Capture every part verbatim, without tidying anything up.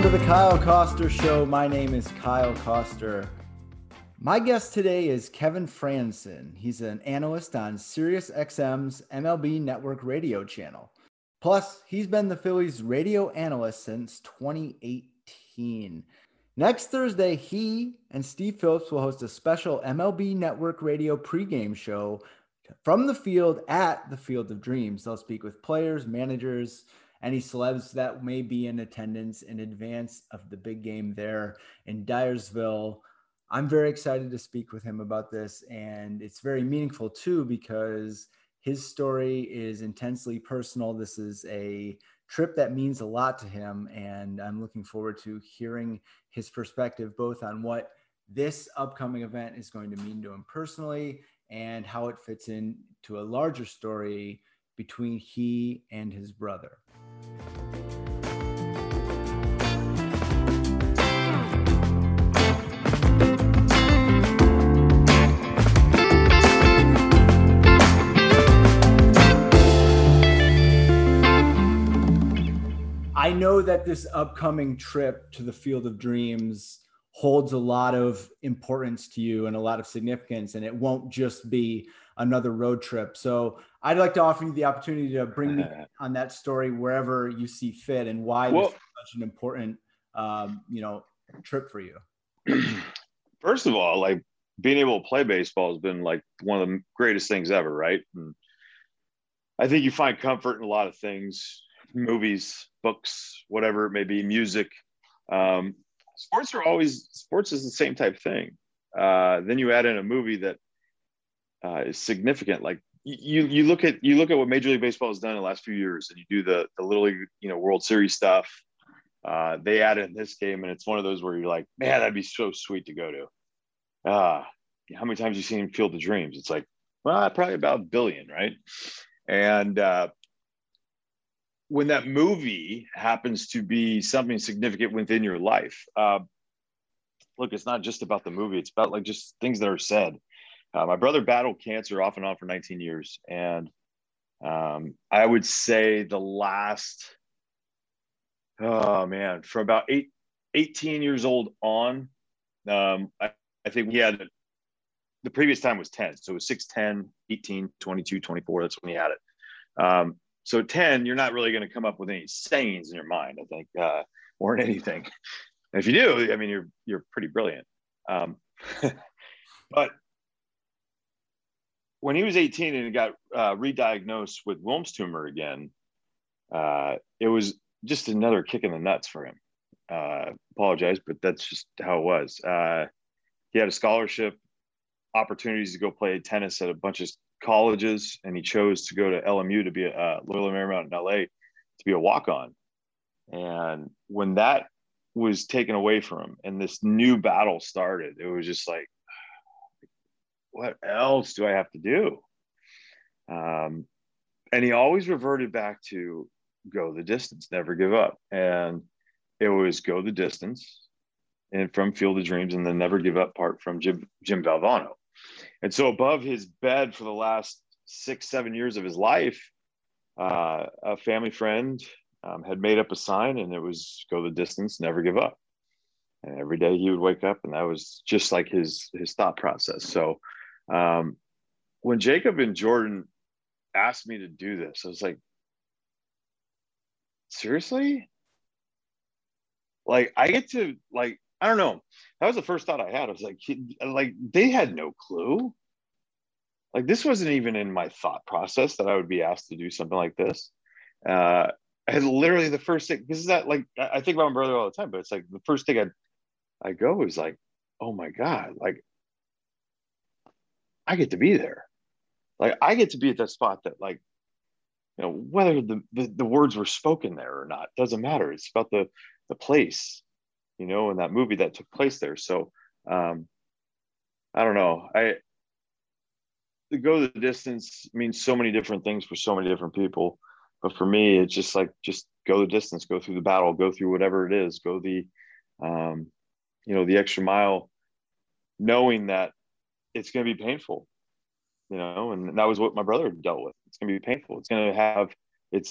to the Kyle Koster Show. My name is Kyle Koster. My guest today is Kevin Frandsen. He's an analyst on SiriusXM's M L B Network radio channel. Plus, he's been the Phillies radio analyst since twenty eighteen. Next Thursday, he and Steve Phillips will host a special M L B Network radio pregame show from the field at the Field of Dreams. They'll speak with players, managers, any celebs that may be in attendance in advance of the big game there in Dyersville. I'm very excited to speak with him about this, and it's very meaningful too because his story is intensely personal. This is a trip that means a lot to him, and I'm looking forward to hearing his perspective both on what this upcoming event is going to mean to him personally and how it fits into a larger story between he and his brother. I know that this upcoming trip to the Field of Dreams holds a lot of importance to you and a lot of significance, and it won't just be another road trip. So I'd like to offer you the opportunity to bring me on that story wherever you see fit and why well, this is such an important, um, you know, trip for you. First of all, like being able to play baseball has been like one of the greatest things ever, right? And I think you find comfort in a lot of things, movies, books, whatever it may be, music. Um, sports are always, sports is the same type of thing. Uh, then you add in a movie that uh, is significant. Like you, you look at, you look at what Major League Baseball has done in the last few years, and you do the, the Little League, you know, World Series stuff. Uh, they add in this game, and it's one of those where you're like, man, that'd be so sweet to go to. Uh, how many times have you seen Field of Dreams? It's like, well, probably about a billion, right? And, uh, when that movie happens to be something significant within your life, uh, look, it's not just about the movie. It's about like just things that are said. Uh, my brother battled cancer off and on for nineteen years. And um, I would say the last, oh man, from about eight, eighteen years old on, um, I, I think we had, the previous time was ten. So it was six, ten, eighteen, twenty-two, twenty-four. That's when he had it. Um, So ten, you're not really going to come up with any sayings in your mind, I think, uh, or in anything. And if you do, I mean, you're you're pretty brilliant. Um, but when he was eighteen and he got uh, re-diagnosed with Wilms tumor again, uh, it was just another kick in the nuts for him. Uh, apologize, but that's just how it was. Uh, he had a scholarship, opportunities to go play tennis at a bunch of colleges, and he chose to go to L M U to be a uh, Loyola Marymount in L A to be a walk-on. And when that was taken away from him and this new battle started, it was just like, what else do I have to do? Um, and he always reverted back to go the distance, never give up. And it was go the distance and from Field of Dreams, and the never give up part from Jim, Jim Valvano. And so above his bed for the last six, seven years of his life, uh, a family friend um, had made up a sign, and it was go the distance, never give up. And every day he would wake up, and that was just like his, his thought process. So um, when Jacob and Jordan asked me to do this, I was like, seriously? Like, I get to, like, I don't know. That was the first thought I had. I was like, like they had no clue. Like this wasn't even in my thought process that I would be asked to do something like this. Uh, and literally the first thing, this is that like, I think about my brother all the time, but it's like the first thing I I go is like, oh my God, like I get to be there. Like I get to be at that spot that like, you know, whether the, the, the words were spoken there or not, doesn't matter. It's about the, the place, you know, in that movie that took place there. So um, I don't know. I to go the distance means so many different things for so many different people. But for me, it's just like, just go the distance, go through the battle, go through whatever it is, go the, um, you know, the extra mile, knowing that it's going to be painful, you know, and that was what my brother dealt with. It's going to be painful. It's going to have, it's,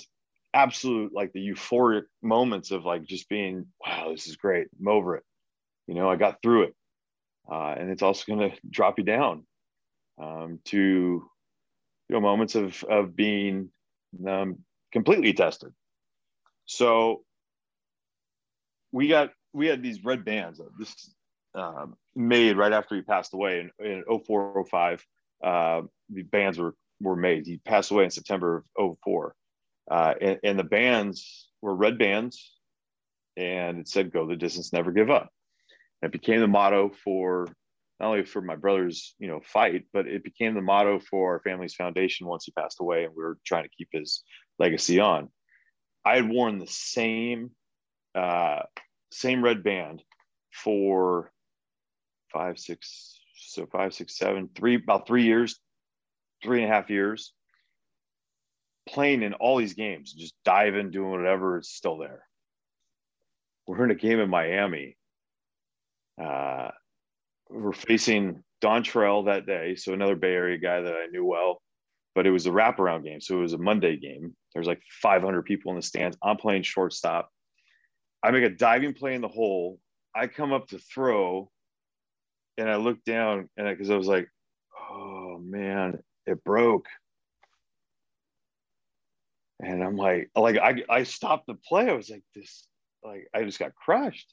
absolute, like the euphoric moments of like just being, wow, this is great. I'm over it. You know, I got through it. Uh, and it's also going to drop you down um, to, you know, moments of, of being um, completely tested. So we got, we had these red bands. This um, made right after he passed away in, in oh four, oh five. Uh, the bands were, were made. He passed away in September of oh four. Uh, and, and the bands were red bands, and it said, "Go the distance, never give up." And it became the motto for not only for my brother's, you know, fight, but it became the motto for our family's foundation once he passed away, and we were trying to keep his legacy on. I had worn the same, uh, same red band for five, six, so five, six, seven, three, about three years, three and a half years, playing in all these games, just diving, doing whatever. It's still there. We're in a game in Miami. Uh, we're facing Don Trell that day, so another Bay Area guy that I knew well, but it was a wraparound game, so it was a Monday game. There's like five hundred people in the stands. I'm playing shortstop. I make a diving play in the hole. I come up to throw, and I look down, and because I, I was like, oh man, it broke. And I'm like, like I, I stopped the play. I was like, this, like, I just got crushed.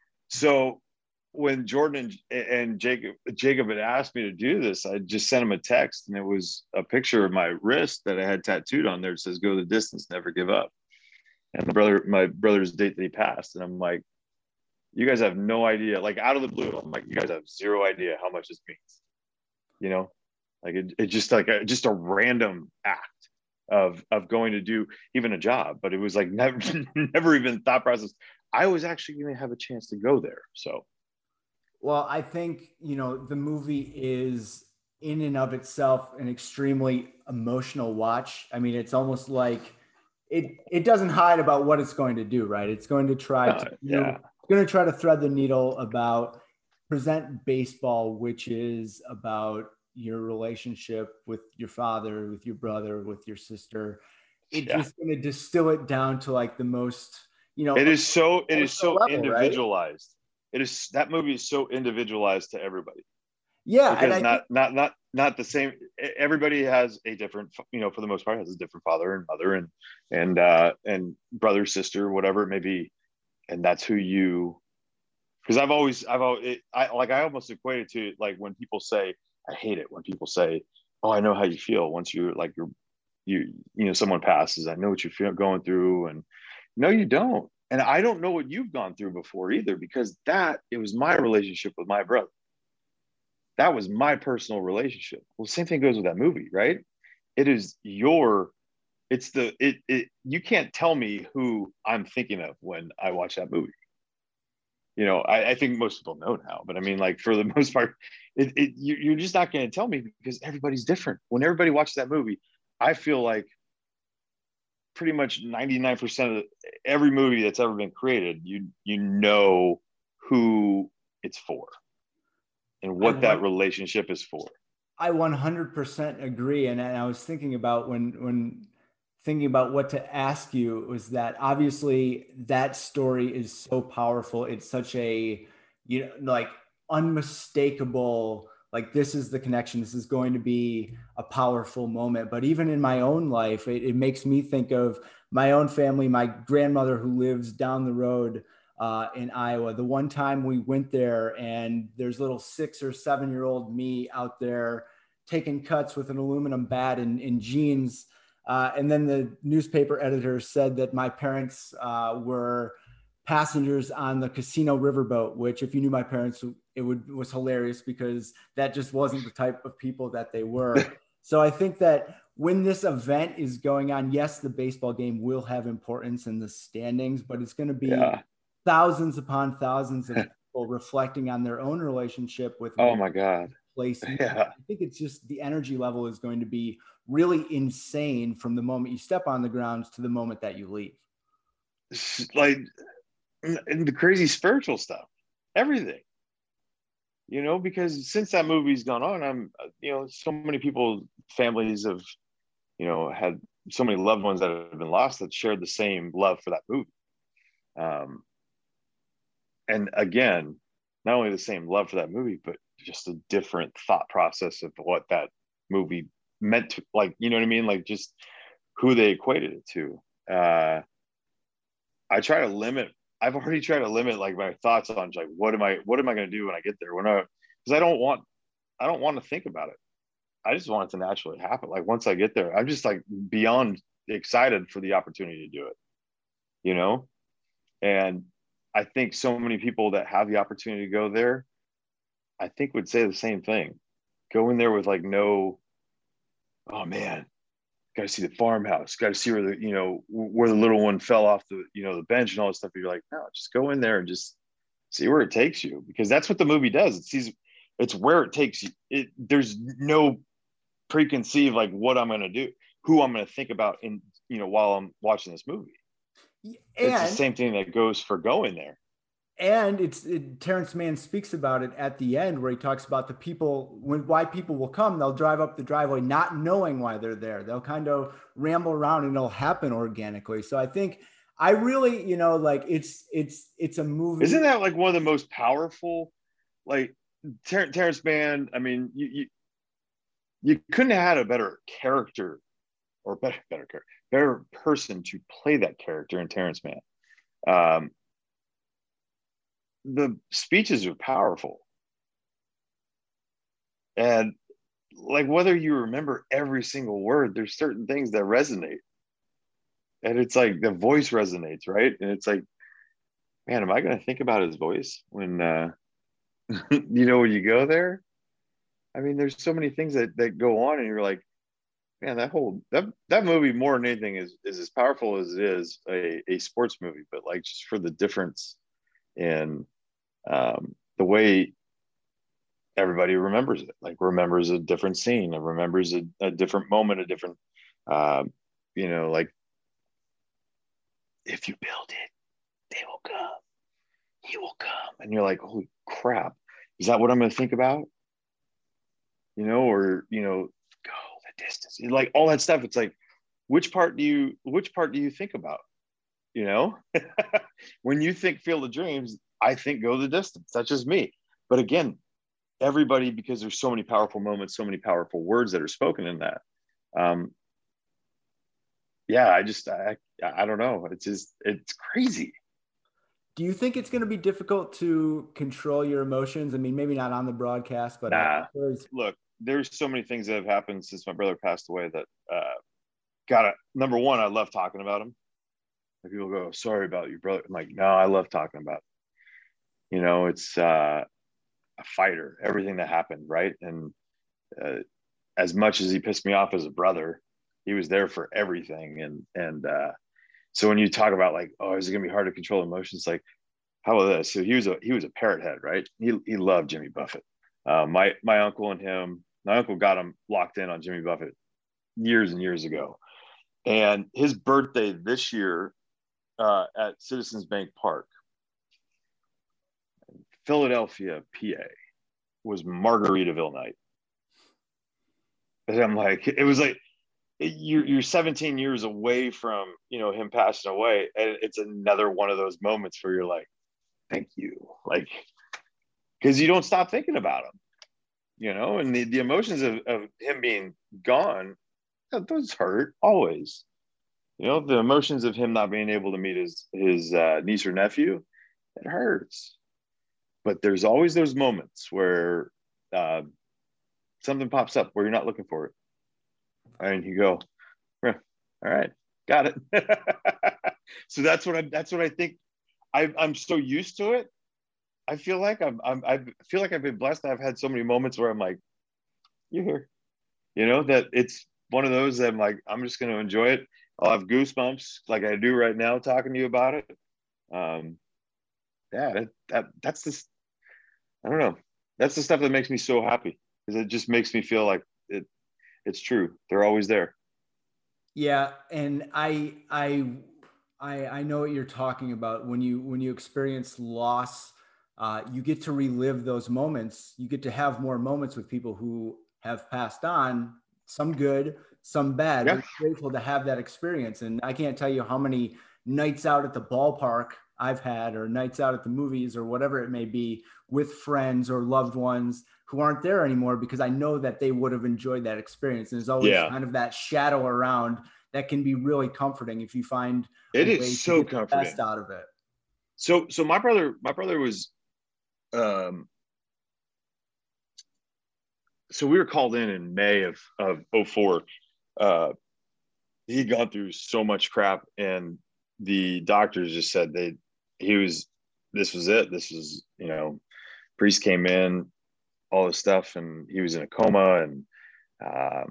So when Jordan and, and Jacob, Jacob had asked me to do this, I just sent him a text, and it was a picture of my wrist that I had tattooed on there. It says, "Go the distance, never give up." And my brother, my brother's date that he passed. And I'm like, you guys have no idea, like out of the blue, I'm like, you guys have zero idea how much this means. You know, like it, it just like a, just a random act of of going to do even a job, but it was like never never even thought process I was actually going to have a chance to go there. So well, I think, you know, the movie is in and of itself an extremely emotional watch. I mean, it's almost like it it doesn't hide about what it's going to do, right? It's going to try uh, to do, yeah it's going to try to thread the needle about present baseball, which is about your relationship with your father, with your brother, with your sister. It's yeah just going to distill it down to like the most, you know, it is so it is emotional so level, right? individualized. It is, that movie is so individualized to everybody, Yeah, and because I think not not not not the same. Everybody has a different, you know, for the most part has a different father and mother and and uh and brother, sister, whatever it may be. And that's who you, because I've always I've always it, I like I almost equate it to like when people say, I hate it when people say, "Oh, I know how you feel once you're like you're you you know someone passes. I know what you feel going through." And no, you don't. And I don't know what you've gone through before either, because that it was my relationship with my brother. That was my personal relationship. Well, the same thing goes with that movie, right? It is your, it's the it it you can't tell me who I'm thinking of when I watch that movie. You know, I, I think most people know now, but I mean, like for the most part, it, it you, you're just not going to tell me, because everybody's different. When everybody watches that movie, I feel like pretty much ninety-nine percent of every movie that's ever been created, you you know who it's for and I what that want relationship is for. I one hundred percent agree. And, and I was thinking about when when thinking about what to ask you was that obviously that story is so powerful. It's such a, you know, like unmistakable, like this is the connection. This is going to be a powerful moment. But even in my own life, it, it makes me think of my own family, my grandmother who lives down the road uh, in Iowa. The one time we went there, and there's little six or seven year old me out there taking cuts with an aluminum bat and in jeans. Uh, and then the newspaper editor said that my parents uh, were passengers on the casino riverboat, which if you knew my parents, it would was hilarious because that just wasn't the type of people that they were. So I think that when this event is going on, yes, the baseball game will have importance in the standings, but it's going to be Yeah. thousands upon thousands of people reflecting on their own relationship with Oh one my God. place. Yeah. I think it's just the energy level is going to be really insane from the moment you step on the grounds to the moment that you leave. Like, and the crazy spiritual stuff, everything, you know, because since that movie's gone on, I'm, you know, so many people, families have, you know, had so many loved ones that have been lost that shared the same love for that movie. Um, and again, not only the same love for that movie, but just a different thought process of what that movie meant to, like, you know what I mean? Like just who they equated it to. Uh, I try to limit, I've already tried to limit like my thoughts on like, what am I, what am I going to do when I get there? When I, cause I don't want, I don't want to think about it. I just want it to naturally happen. Like once I get there, I'm just like beyond excited for the opportunity to do it, you know? And I think so many people that have the opportunity to go there, I think would say the same thing. Go in there with like no, oh man, got to see the farmhouse, got to see where the, you know, where the little one fell off the, you know, the bench and all this stuff. You're like, no, just go in there and just see where it takes you, because that's what the movie does. It sees, it's where it takes you. It, there's no preconceived like what I'm going to do, who I'm going to think about in, you know, while I'm watching this movie. And it's the same thing that goes for going there. And it's it, Terrence Mann speaks about it at the end, where he talks about the people, when why people will come. They'll drive up the driveway not knowing why they're there. They'll kind of ramble around and it'll happen organically. So I think I really, you know, like it's it's it's a movie. Isn't that like one of the most powerful, like Ter- Terrence Mann? I mean, you, you you couldn't have had a better character or better better character, better person to play that character in Terrence Mann. Um, the speeches are powerful, and like whether you remember every single word, there's certain things that resonate, and it's like the voice resonates, right? And it's like, man, am I going to think about his voice when uh you know, when you go there? I mean, there's so many things that that go on, and you're like, man, that whole that that movie more than anything is is as powerful as it is a, a sports movie, but like just for the difference in um, the way everybody remembers it, like remembers a different scene, and remembers a, a different moment, a different, um, you know, like if you build it, they will come, he will come, and you're like, holy crap, is that what I'm going to think about? You know, or you know, go the distance, like all that stuff. It's like, which part do you, which part do you think about? You know, when you think Field of Dreams, I think Go the Distance. That's just me. But again, everybody, because there's so many powerful moments, so many powerful words that are spoken in that. Um, yeah, I just, I, I don't know. It's just, it's crazy. Do you think it's going to be difficult to control your emotions? I mean, maybe not on the broadcast, but nah. Look, there's so many things that have happened since my brother passed away that, uh, gotta, number one, I love talking about him. Like people go, sorry about your brother. I'm like, no, I love talking about it. You know, it's uh, a fighter, everything that happened, right? And uh, as much as he pissed me off as a brother, he was there for everything. And and uh, so when you talk about like, oh, is it gonna be hard to control emotions? Like, how about this? So he was a he was a parrot head, right? He he loved Jimmy Buffett. Uh, my my uncle and him, my uncle got him locked in on Jimmy Buffett years and years ago. And his birthday this year uh, at Citizens Bank Park, Philadelphia, P A, was Margaritaville night. And I'm like, it was like, you're, you're seventeen years away from, you know, him passing away. And it's another one of those moments where you're like, thank you. Like, because you don't stop thinking about him, you know, and the, the emotions of, of him being gone, those hurt always. You know, the emotions of him not being able to meet his, his uh, niece or nephew, it hurts. But there's always those moments where uh, something pops up where you're not looking for it. And you go, all right, got it. So that's what I that's what I think. I, I'm so used to it. I feel like I'm, I'm I feel like I've been blessed. I've had so many moments where I'm like, you're here. You know, that it's one of those that I'm like, I'm just going to enjoy it. I'll have goosebumps like I do right now talking to you about it. Um, yeah, that, that that's this. I don't know. That's the stuff that makes me so happy, because it just makes me feel like it. It's true. They're always there. Yeah, and I I I I know what you're talking about. When you when you experience loss, uh, you get to relive those moments. You get to have more moments with people who have passed on some good, some bad, Yeah. but grateful to have that experience. And I can't tell you how many nights out at the ballpark I've had, or nights out at the movies, or whatever it may be, with friends or loved ones who aren't there anymore, because I know that they would have enjoyed that experience. And there's always Yeah. kind of that shadow around that can be really comforting if you find a It is way to so get the best comforting. out of it. So, so my brother, my brother was, um, so we were called in in May of, of oh four. Uh, he'd gone through so much crap, and the doctors just said they, he was, this was it. This was, you know, priest came in, all this stuff, and he was in a coma. And, um,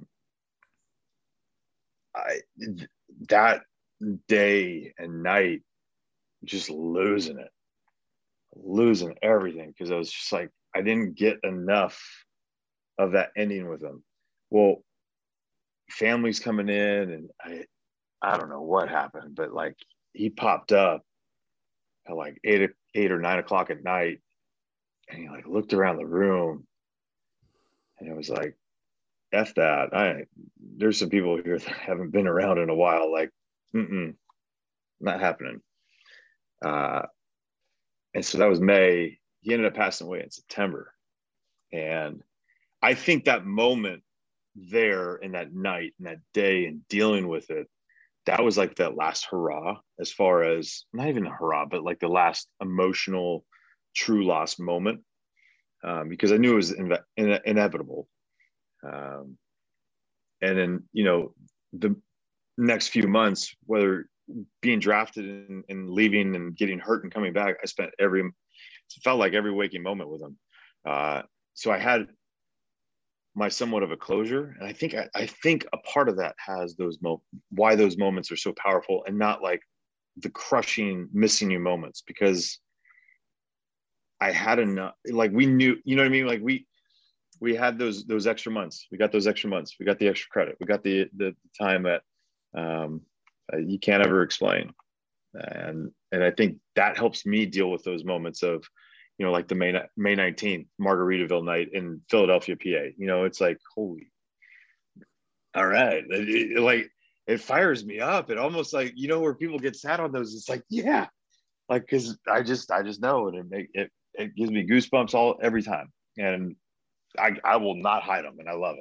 I, that day and night, just losing it, losing everything. Cause I was just like, I didn't get enough of that ending with him. Well, family's coming in, and I, I don't know what happened, but like he popped up at like eight, eight or nine o'clock at night, and he like looked around the room, and it was like, F that. I, there's some people here that haven't been around in a while. Like, mm-mm, not happening. Uh, and so that was May. He ended up passing away in September. And I think that moment there, and that night and that day and dealing with it, that was like that last hurrah, as far as not even a hurrah, but like the last emotional, true loss moment. Um, because I knew it was in, in, inevitable. Um, and then, you know, the next few months, whether being drafted and, and leaving and getting hurt and coming back, I spent every, it felt like every waking moment with him. Uh, so I had my somewhat of a closure. And I think, I, I think a part of that has those mo why those moments are so powerful, and not like the crushing, missing you moments, because I had enough, like we knew, you know what I mean? Like we, we had those, those extra months. We got those extra months. We got the extra credit. We got the, the time that um, you can't ever explain. And, and I think that helps me deal with those moments of, you know, like the May, May nineteenth Margaritaville night in Philadelphia, P A. You know, it's like, holy, all right. It, it, like, it fires me up. It almost like, you know, where people get sad on those, it's like, yeah, like, cause I just, I just know, and it make it, it gives me goosebumps all, every time. And I, I will not hide them, and I love it.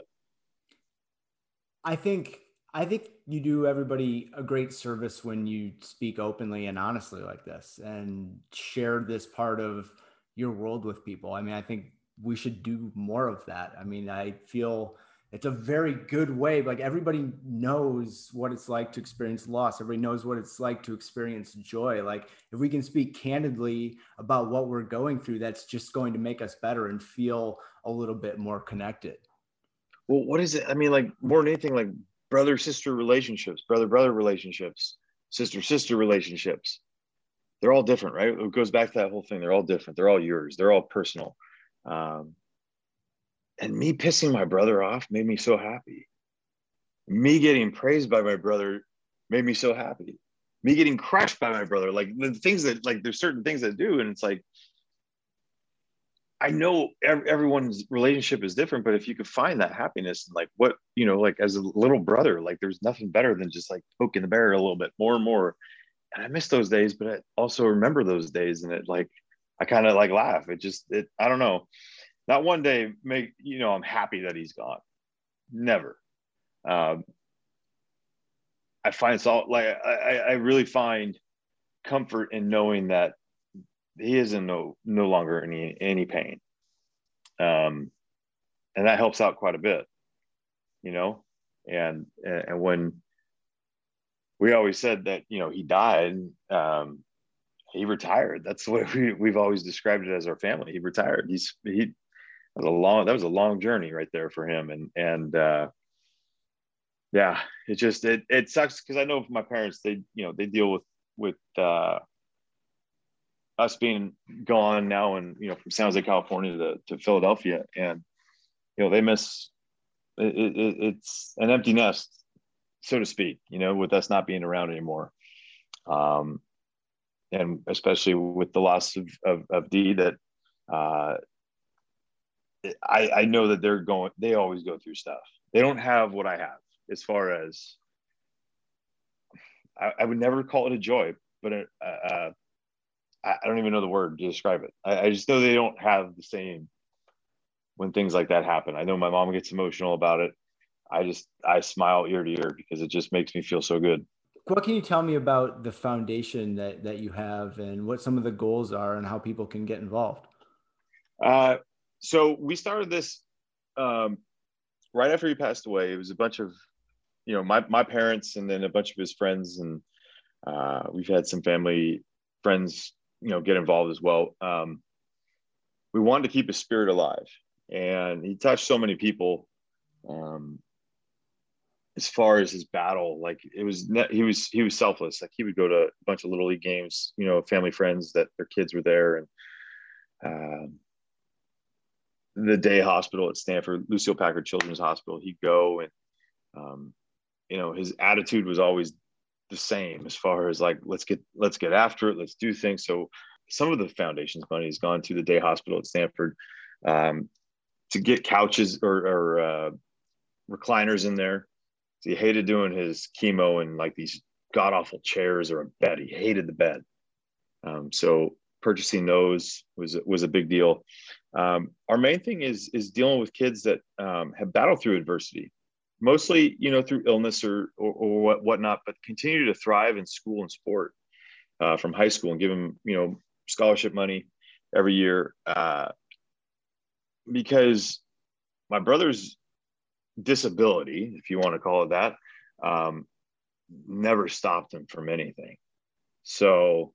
I think I think you do everybody a great service when you speak openly and honestly like this, and share this part of your world with people. I mean, I think we should do more of that. I mean, I feel it's a very good way. Like, everybody knows what it's like to experience loss. Everybody knows what it's like to experience joy. Like, if we can speak candidly about what we're going through, that's just going to make us better and feel a little bit more connected. Well, what is it? I mean, like, more than anything, like brother sister relationships, brother brother relationships, sister sister relationships. They're all different, right? It goes back to that whole thing. They're all different. They're all yours. They're all personal. Um, and me pissing my brother off made me so happy. Me getting praised by my brother made me so happy. Me getting crushed by my brother, like the things that, like, there's certain things that do, and it's like, I know everyone's relationship is different, but if you could find that happiness, like, what, you know, like as a little brother, like there's nothing better than just like poking the bear a little bit more and more. And I miss those days, but I also remember those days, and it, like, I kind of like laugh. It just, it, I don't know. Not one day make, you know, I'm happy that he's gone. Never. Um, I find it's all like, I, I really find comfort in knowing that he is in no, no longer any, any pain. Um, and that helps out quite a bit, you know? And, and when we always said that, you know, he died, um, he retired. That's what we, we've always described it as our family. He retired. He's, he, that was a long, that was a long journey right there for him. And, and, uh, yeah, it just, it, it sucks. Cause I know my parents, they, you know, they deal with, with, uh, us being gone now, and, you know, from San Jose, California to, to Philadelphia. And, you know, they miss, it, it, it's an empty nest, so to speak, you know, with us not being around anymore. Um, and especially with the loss of, of, of Dee, that, uh, I, I know that they're going, they always go through stuff. They don't have what I have as far as, I, I would never call it a joy, but it, uh, I, I don't even know the word to describe it. I, I just know they don't have the same when things like that happen. I know my mom gets emotional about it. I just, I smile ear to ear because it just makes me feel so good. What can you tell me about the foundation that, that you have and what some of the goals are and how people can get involved? Uh, so we started this um, right after he passed away. It was a bunch of, you know, my, my parents and then a bunch of his friends. And uh, we've had some family friends, you know, get involved as well. Um, we wanted to keep his spirit alive, and he touched so many people. Um, as far as his battle, like it was, he was, he was selfless. Like he would go to a bunch of little league games, you know, family friends that their kids were there. And um, the day hospital at Stanford, Lucile Packard Children's Hospital, he'd go and, um, you know, his attitude was always the same as far as like, let's get, let's get after it. Let's do things. So some of the foundation's money has gone to the day hospital at Stanford um, to get couches or, or uh, recliners in there. So he hated doing his chemo in like these god awful chairs or a bed. He hated the bed. Um, so purchasing those was was a big deal. Um, our main thing is is dealing with kids that um, have battled through adversity, mostly you know through illness or or, or what whatnot, but continue to thrive in school and sport uh, from high school and give them you know scholarship money every year uh, because my brother's disability, if you want to call it that, um, never stopped him from anything. So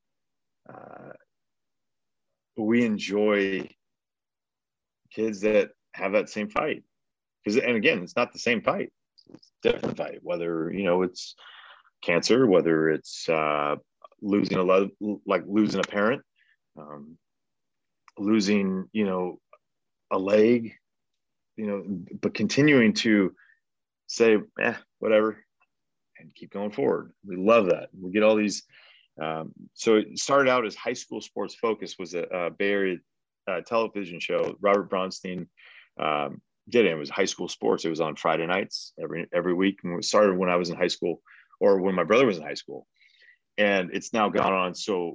uh, we enjoy kids that have that same fight. Because, and again, it's not the same fight. It's a different fight, whether, you know, it's cancer, whether it's uh, losing a love, like losing a parent, um, losing, you know, a leg, you know, but continuing to say, eh, whatever, and keep going forward. We love that. We get all these. Um, so it started out as High School Sports Focus was a, a Bay Area uh, television show. Robert Bronstein um, did it. It was high school sports. It was on Friday nights every every week. And it started when I was in high school, or when my brother was in high school, and it's now gone on so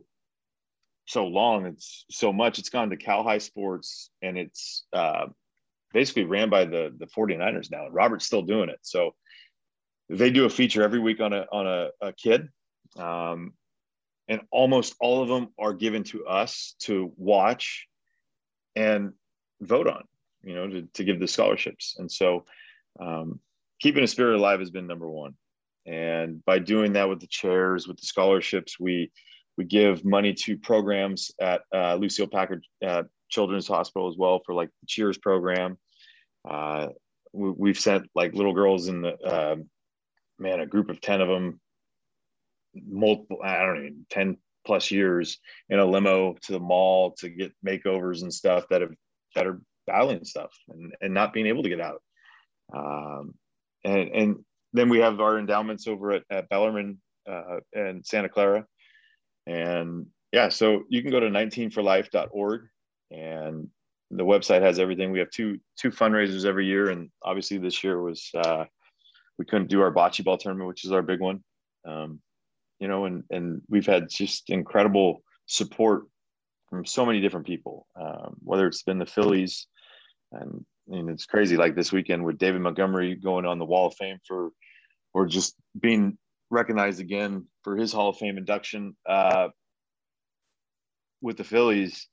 so long. It's so much. It's gone to Cal High Sports, and it's uh, basically ran by the the 49ers now. And Robert's still doing it. So they do a feature every week on a on a, a kid. Um, and almost all of them are given to us to watch and vote on, you know, to, to give the scholarships. And so um, keeping a spirit alive has been number one. And by doing that with the chairs, with the scholarships, we we give money to programs at uh, Lucile Packard uh, Children's Hospital as well for like the Cheers program. Uh, we, we've sent like little girls in the, uh, man, a group of ten of them, multiple, I don't know, ten plus years in a limo to the mall to get makeovers and stuff that have, that are battling stuff and, and not being able to get out. Um, and, and then we have our endowments over at, at Bellarmine uh, and Santa Clara. And yeah, so you can go to nineteen for life dot org and the website has everything. We have two, two fundraisers every year. And obviously this year was, uh, we couldn't do our bocce ball tournament, which is our big one. Um, you know, and, and we've had just incredible support from so many different people, um, whether it's been the Phillies and, and it's crazy. Like this weekend with David Montgomery going on the Wall of Fame for, or just being recognized again for his Hall of Fame induction uh, with the Phillies.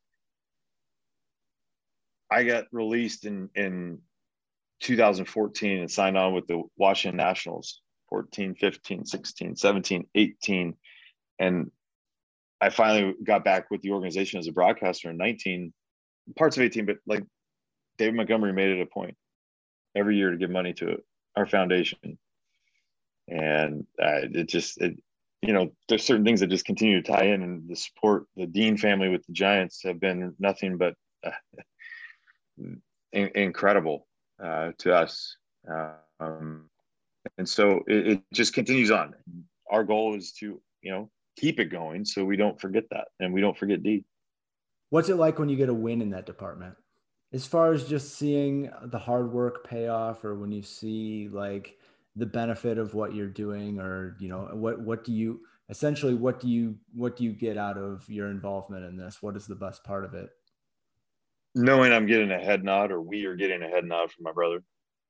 I got released in, in two thousand fourteen and signed on with the Washington Nationals. fourteen, fifteen, sixteen, seventeen, eighteen. And I finally got back with the organization as a broadcaster in nineteen, parts of eighteen, but like David Montgomery made it a point every year to give money to our foundation. And uh, it just, it, you know, there's certain things that just continue to tie in, and the support, the Dean family with the Giants have been nothing but uh, in- incredible uh, to us. Um, And so it, it just continues on. Our goal is to, you know, keep it going so we don't forget that and we don't forget D. What's it like when you get a win in that department? As far as just seeing the hard work pay off, or when you see like the benefit of what you're doing, or you know, what what do you essentially what do you what do you get out of your involvement in this? What is the best part of it? Knowing I'm getting a head nod, or we are getting a head nod from my brother.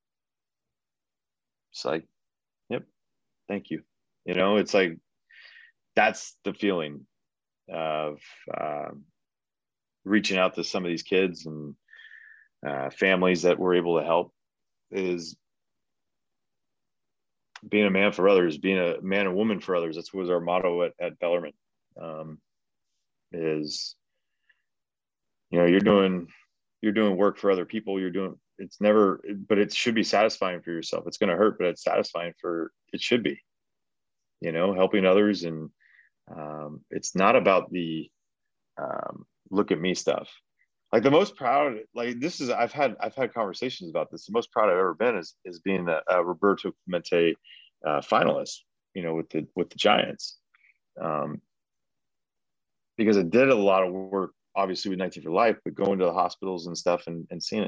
It's like, yep, thank you. You know, it's like that's the feeling of um, reaching out to some of these kids and uh, families that we're able to help, is being a man for others, being a man and woman for others. That's was our motto at, at Bellarmine. Um, is, you know, you're doing you're doing work for other people. You're doing it's never, but it should be satisfying for yourself. It's going to hurt, but it's satisfying for it should be. You know, helping others, and um, it's not about the um, look at me stuff. Like the most proud, like this is I've had I've had conversations about this. The most proud I've ever been is is being a, a Roberto Clemente uh, finalist. You know, with the with the Giants, um, because I did a lot of work, obviously with nineteen for Life, but going to the hospitals and stuff and, and seeing it,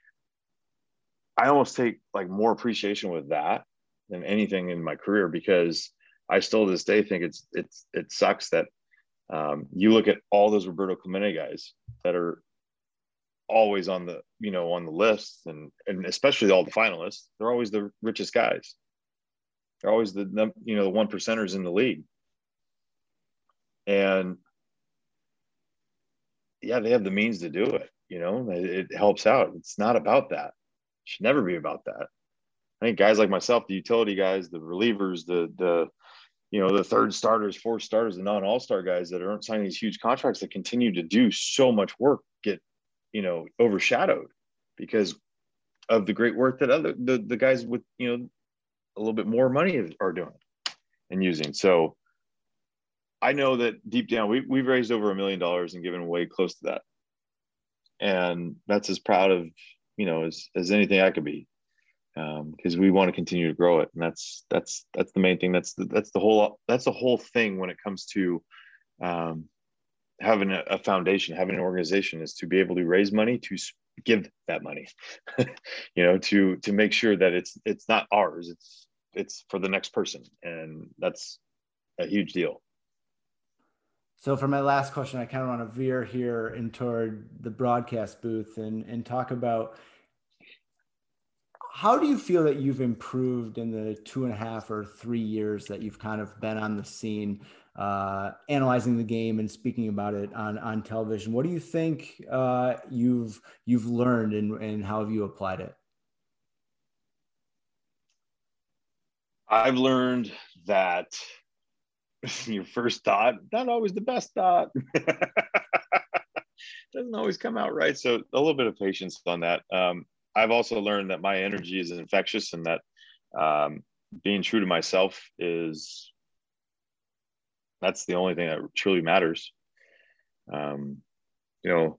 I almost take like more appreciation with that than anything in my career, because I still to this day think it's it's it sucks that um, you look at all those Roberto Clemente guys that are always on the, you know, on the list, and and especially all the finalists, they're always the richest guys. They're always the, you know, the one percenters in the league. And yeah, they have the means to do it. You know, it, it helps out. It's not about that. It should never be about that. I think guys like myself, the utility guys, the relievers, the the you know, the third starters, fourth starters, the non all-star guys that aren't signing these huge contracts that continue to do so much work get, you know, overshadowed because of the great work that other the, the guys with, you know, a little bit more money are doing and using. So I know that deep down we, we've raised over a million dollars and given away close to that. And that's as proud of, you know, as, as anything I could be, because um, we want to continue to grow it. And that's, that's, that's the main thing. That's the, that's the whole, that's the whole thing when it comes to um, having a, a foundation, having an organization, is to be able to raise money to give that money, you know, to, to make sure that it's, it's not ours, it's, it's for the next person. And that's a huge deal. So for my last question, I kind of want to veer here in toward the broadcast booth and, and talk about, how do you feel that you've improved in the two and a half or three years that you've kind of been on the scene, uh, analyzing the game and speaking about it on, on television? What do you think uh, you've you've learned, and, and how have you applied it? I've learned that your first thought, not always the best thought. Doesn't always come out right. So a little bit of patience on that. Um, I've also learned that my energy is infectious, and that um, being true to myself is, that's the only thing that truly matters. Um, you know,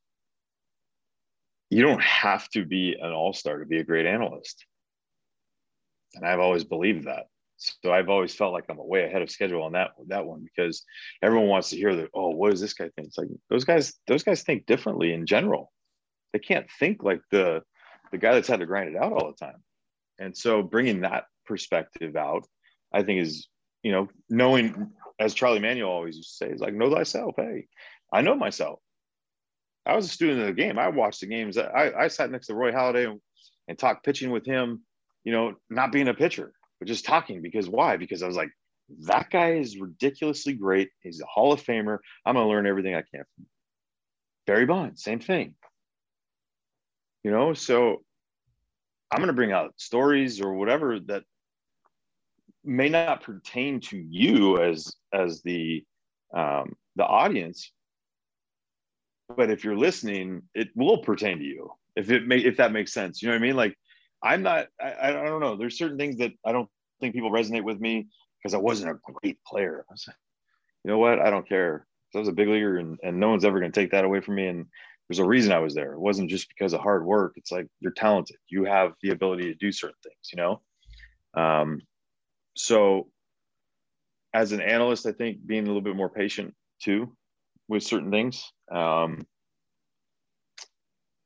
you don't have to be an all-star to be a great analyst. And I've always believed that. So I've always felt like I'm way ahead of schedule on that that one, because everyone wants to hear that, oh, what does this guy think? It's like those guys, those guys think differently in general. They can't think like the the guy that's had to grind it out all the time. And so bringing that perspective out, I think is, you know, knowing, as Charlie Manuel always used to say, is like, know thyself. Hey, I know myself. I was a student of the game. I watched the games. I, I sat next to Roy Halladay and, and talked pitching with him, you know, not being a pitcher, but just talking. Because why? Because I was like, that guy is ridiculously great. He's a Hall of Famer. I'm going to learn everything I can from him. Barry Bonds, same thing. You know, so I'm going to bring out stories or whatever that may not pertain to you as as the um, the audience, but if you're listening, it will pertain to you. If it may, if that makes sense, you know what I mean? Like, I'm not. I, I don't know. There's certain things that I don't think people resonate with me because I wasn't a great player. I was like, you know what? I don't care. I was a big leaguer, and, and no one's ever going to take that away from me. And there's a reason I was there. It wasn't just because of hard work. It's like, you're talented. You have the ability to do certain things, you know? Um, so as an analyst, I think being a little bit more patient too with certain things. Um,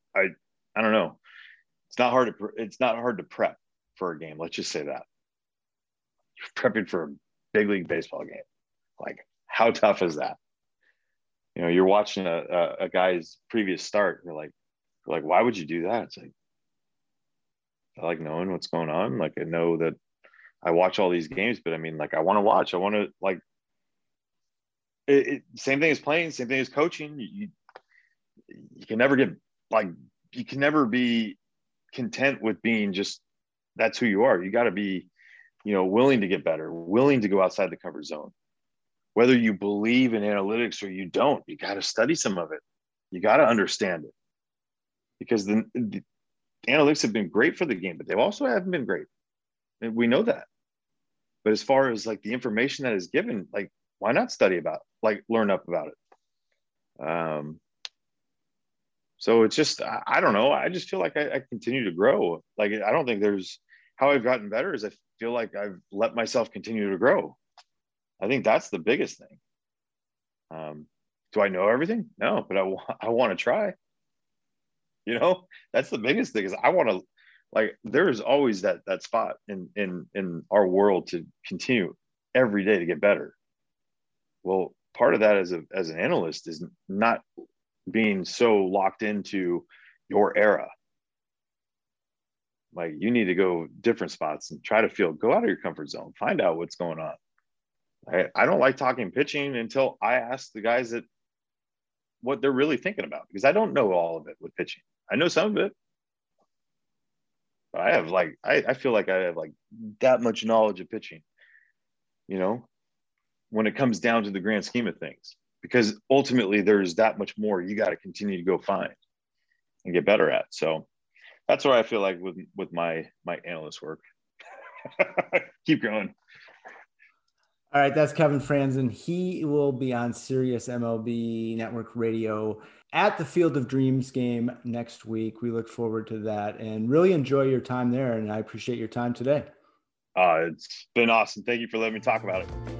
I I don't know. It's not hard to it's not hard to prep for a game. Let's just say that you're prepping for a big league baseball game. Like, how tough is that? You know, you're watching a, a, a guy's previous start. You're like, you're like, why would you do that? It's like, I like knowing what's going on. Like, I know that I watch all these games, but I mean, like, I want to watch. I want to like. It, it, same thing as playing. Same thing as coaching. You you can never get like you can never be content with being just that's who you are. You got to be, you know, willing to get better, willing to go outside the comfort zone. Whether you believe in analytics or you don't, you got to study some of it. You got to understand it because the, the analytics have been great for the game, but they also haven't been great. And we know that. But as far as like the information that is given, like, why not study about, like, learn up about it? Um, so it's just, I, I don't know. I just feel like I, I continue to grow. Like, I don't think there's, how I've gotten better is I feel like I've let myself continue to grow. I think that's the biggest thing. Um, do I know everything? No, but I, wa- I want to try. You know, that's the biggest thing is I want to, like, there's always that that spot in in in our world to continue every day to get better. Well, part of that as a as an analyst is not being so locked into your era. Like, you need to go different spots and try to feel, go out of your comfort zone, find out what's going on. I, I don't like talking pitching until I ask the guys that what they're really thinking about, because I don't know all of it with pitching. I know some of it, but I have like, I, I feel like I have like that much knowledge of pitching, you know, when it comes down to the grand scheme of things, because ultimately there's that much more you got to continue to go find and get better at. So that's where I feel like with, with my, my analyst work. Keep going. All right, that's Kevin Frandsen. He will be on Sirius M L B Network Radio at the Field of Dreams game next week. We look forward to that and really enjoy your time there. And I appreciate your time today. Uh, it's been awesome. Thank you for letting me talk about it.